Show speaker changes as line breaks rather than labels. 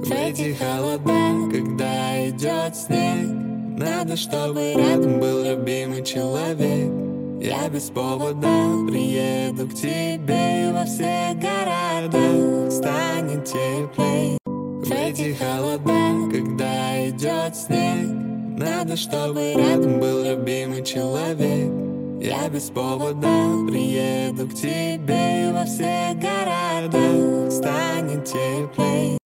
В эти холода, когда идет снег, надо, чтобы рядом был любимый человек. Я без повода приеду к тебе, и во всех городах станет теплей. В эти холода, когда идет снег, надо, чтобы рядом был любимый человек. Я без повода приеду к тебе, и во всех городах станет теплей.